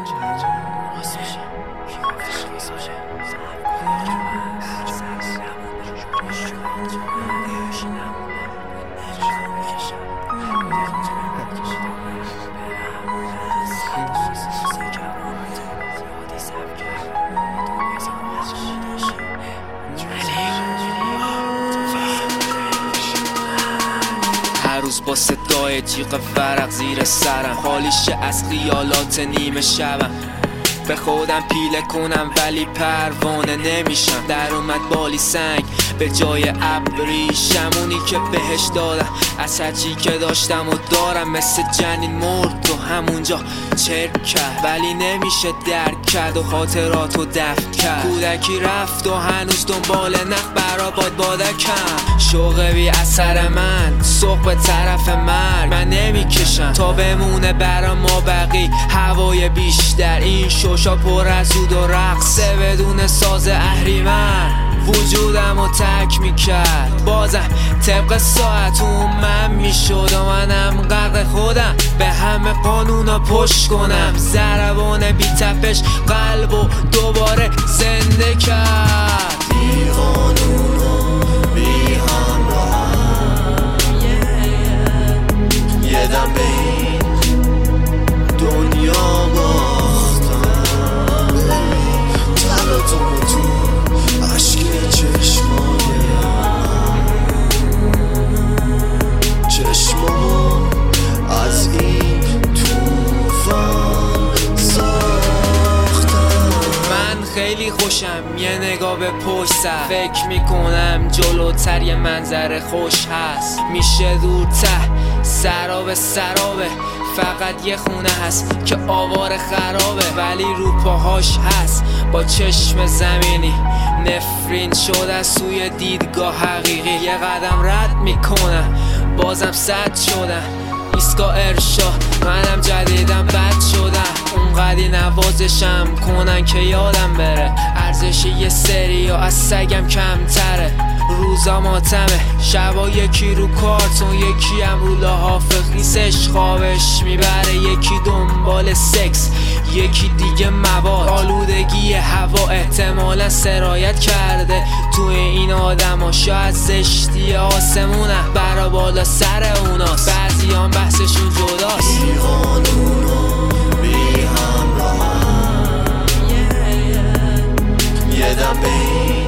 هر روز با صدای جیغ ورق زیر سرم خالیشه از خیالات نیمه شبم. به خودم پیله کنم ولی پروانه نمیشم. در اومد بالی سنگ به جای ابریشم. اونی که بهش دادم از هرچی که داشتم و دارم مثل جنین مرد تو همونجا چرک کرد ولی نمیشه درک کرد و خاطراتو دفن کرد. کودکی رفت و هنوز دنبال نخ برا بادکم. شوق بی اثر من صبح به طرف مرگ من نمیکشم تا بمونه برا ما بقی هوای بیشتر. این شوشا پر از عود و رقصه بدون ساز اهریمن وجودم رو ترک میکرد. بازم طبق ساعت من میشد و منم غرق خودم به همه قانونا پشت کنم. ضربان بی تپش قلب و دوباره زنده کرد. بی قانون و بی همراه یه دم به این دنیا باختم. تلاتم تو عشق چشمام از این توفان ساختم. من خیلی خوشم یه نگاه به پشت سر. فکر میکنم جلوتر یه منظر خوش هست. میشه دورتر سرابه فقط یه خونه هست که آوار خرابه ولی رو پاهاش هست. با چشم زمینی نفرین شده از سوی دیدگاه حقیقی. یه قدم رد میکنم بازم سد شدم. ایستگاه ارشاد منم جدیدم بد شدم. اونقدی نوازشم کنن که یادم بره ارزش یه سری از سگم کمتره. روزا ماتمه شبا یکی رو کارتون یکی هم رو لحاف خیسش خوابش میبره. یکی دنبال سکس یکی دیگه مواد. آلودگی هوا احتمالا سرایت کرده توی این آدم ها. شاید زشتی آسمونه برا بالا سر اوناست. بعضی هم بحثشون جداست. بی قانون و بی همراه یه دم به این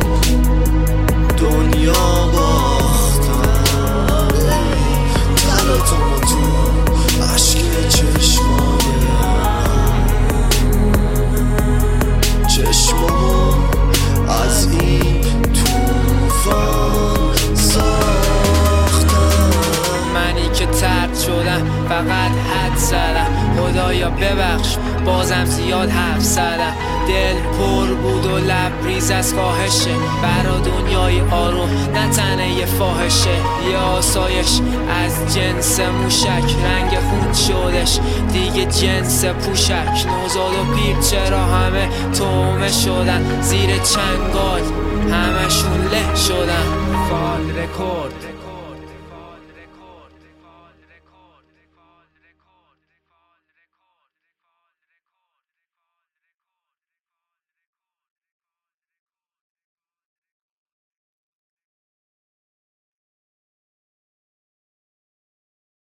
دنیا باختم. تلاتم تو عشق چشمام از این توفان ساختم. منی که طرد شدم فقط حد زدم. خدایا ببخش بازم زیاد حرف زدم. دل پر بود و لبریز از خواهشه برا دنیای آروم نه تنه یه فاحشه. یه آسایش از جنس موشک رنگ خون شدش دیگه جنس پوشک. نوزاد و پیر چرا همه تومه شدن زیر چنگال همشون له شدن. فال رکورد